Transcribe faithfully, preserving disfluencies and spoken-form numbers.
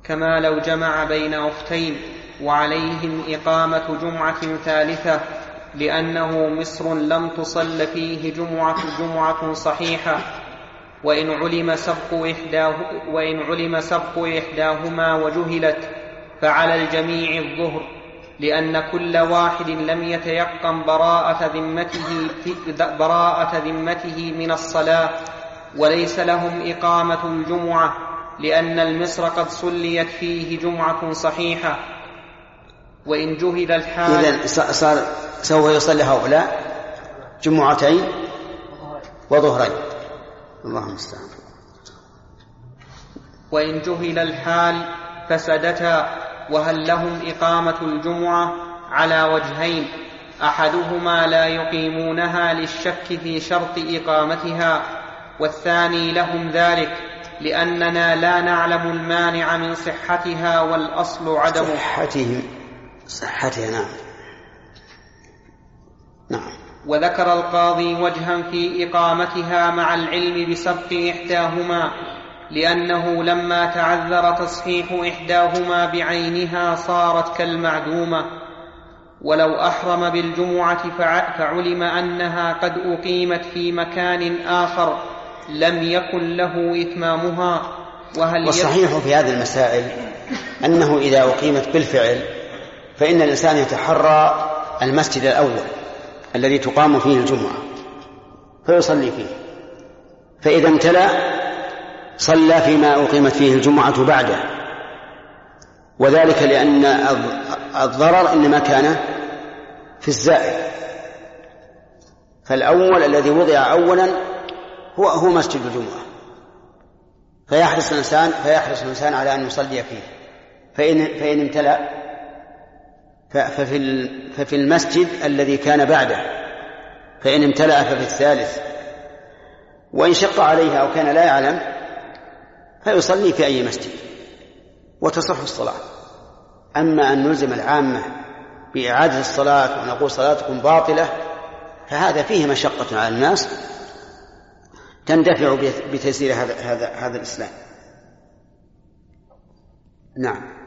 كما لو جمع بين أختين، وعليهم إقامة جمعة ثالثة، لأنه مصر لم تصل فيه جمعة, جمعة صحيحة، وإن علم سبق إحداه وإن علم سبق إحداهما وجهلت فعلى الجميع الظهر، لأن كل واحد لم يتيقن براءة ذمته, براءة ذمته من الصلاة، وليس لهم إقامة الجمعة، لأن المصر قد صليت فيه جمعة صحيحة. وإن جهل الحال إذن صار سوف يصلي هؤلاء جمعتين وظهرين، اللهم استعان. وإن جهل الحال فسدتا، وهل لهم إقامة الجمعة على وجهين: أحدهما لا يقيمونها للشك في شرط إقامتها، والثاني لهم ذلك لأننا لا نعلم المانع من صحتها، والأصل عدم صحتها. صحتها نعم. نعم. وذكر القاضي وجها في إقامتها مع العلم بسبق إحداهما، لأنه لما تعذر تصحيح إحداهما بعينها صارت كالمعدومة، ولو أحرم بالجمعة فعلم أنها قد أقيمت في مكان آخر لم يكن له إتمامها. وهل والصحيح في هذه المسائل أنه إذا أقيمت بالفعل فإن الإنسان يتحرى المسجد الأول الذي تقام فيه الجمعة فيصلي فيه، فإذا امتلأ صلى فيما أقيمت فيه الجمعة بعده، وذلك لأن الضرر إنما كان في الزائد، فالأول الذي وضع أولا هو هو مسجد الجمعة، فيحرص الإنسان فيحرص الإنسان على أن يصلي فيه، فإن فإن امتلأ ففي ففي المسجد الذي كان بعده، فإن امتلأ ففي الثالث، وإن شق عليه أو كان لا يعلم فيصلي في أي مسجد وتصح الصلاة. أما أن نلزم العامة بإعادة الصلاة ونقول صلاتكم باطلة فهذا فيه مشقة على الناس تندفع بتيسير هذا هذا هذا الإسلام. نعم.